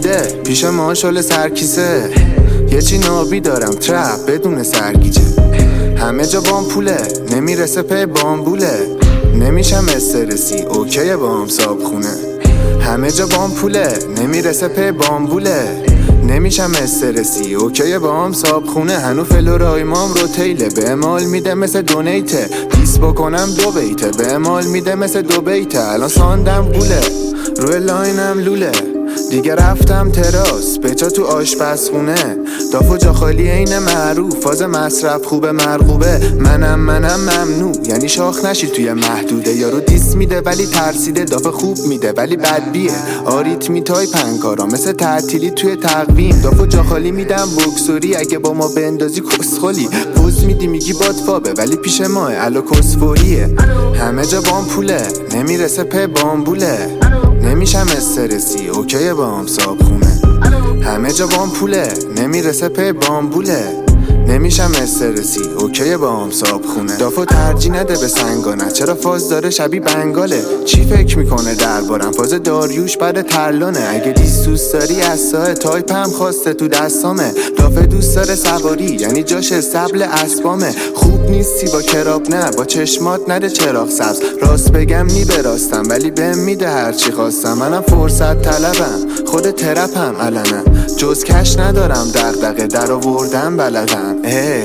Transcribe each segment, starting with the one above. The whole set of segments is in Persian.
دیده پیش ما شل سرکیسه، یه چی نابی دارم ترپ بدون سرگیجه. همه جا بامپوله نمیرسه پی بامبوله، نمیشم استرسی اوکی با هم صاب خونه. همه جا بامپوله نمیرسه پی بامبوله، نمیشم استرسی اوکی با هم صاب خونه. هنو فلورای مام رو تیله به امال میده مثل دونیته، دیس بکنم 2 بیته به امال میده مثل 2 بیته. الان ساندم گوله روی لاینم لوله، دیگه رفتم تراس بچا تو آشپزخونه. دافو جا خالی عین معروف، فاز مصرف خوبه مرغوبه. منم ممنوع یعنی شاخ نشی توی محدوده. یارو دیس میده ولی ترسیده، دافه خوب میده ولی بدبیه. آریتمیتای پنکارا مثل تعطیلی توی تقویم. دافو جا خالی میدم بکسوری، اگه با ما بندازی کسخلی. پوز میدی میگی بادفابه ولی پیش ماه الو کسفوریه. همه جا بامپوله نمیرسه پی بامبوله، نمیشم استرسی اوکی با هم صاب خونه. همه جا بامپوله نمیرسه پی بامبوله، نمیشم استرسی اوکی با هم صاب خونه. دافو ترجیح نده به سنگانه، چرا فاز داره شبیه بنگاله. چی فکر میکنه دربارم؟ فاز داریوش بعد ترلانه. اگه دیس دوست داری اصاه تایپم خواسته تو دستامه. دافه دوست داره سواری یعنی جاش استبل اسبامه. خوب نیستی با کراب نه با چشمات نده چراغ سبز. راست بگم راستم ولی بهم میده هرچی خواستم. منم فرصت طلبم خود ترپم علنا، جز کش ندارم دغدغه در آوردم بلدم.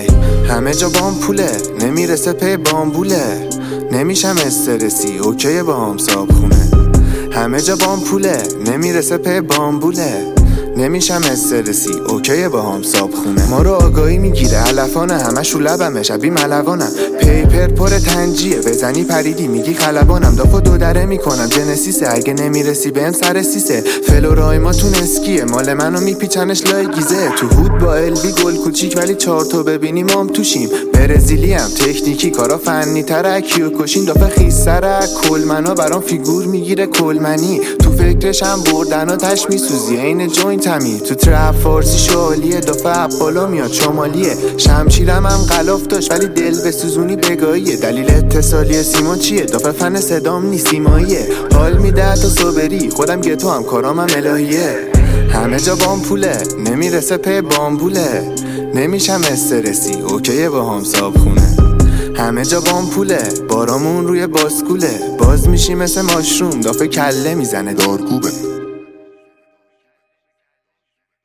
همه جا بامپوله نمیرسه پی بامبوله، نمیشم استرسی اوکی با هم صاب خونه. همه جا بامپوله نمیرسه پی بامبوله، نمیشم استرسی اوکی با هم صاب خونه. ما رو آگاهی میگیره علفانه، همش رو لبمه شبیه ملوانم. پیپر پر تنجیه بزنی پریدی میگی خلبانم. دافو 2 دره میکنم جنسیسه، اگه نمیرسی بهم سر سیسه. فلورای ما تو نسکیه مال منو میپیچنش لای گیزه. تو هود با الوی گل کوچیک ولی 4 تا ببینی مام توشیم. برزیلی هم تکنیکی کارا فنی تره کیو کشین. دافه خیسره کلمنا برام فیگور میگیره کلمنی. تو فکرشم بردن و تش میسوزی این جوینت همی. تو ترپ فارسی شالیه دافه بالا میاد شمالیه. شمشیرم هم غلاف داشت ولی دل به سوزونی بگاهیه. دلیل اتصالی سیما چیه؟ دافه فن صدام نیست سیماییه. حال میده تا صبری خودم گتو هم کارام هم الهیه. همه جا بامپوله نمیرسه پی بامبوله، نمیشم استرسی اوکی با هم صاب خونه. همه جا بامپوله بارامون روی باسکوله، باز میشی مثل ماشروم. دافه کله میزنه دارکوبه.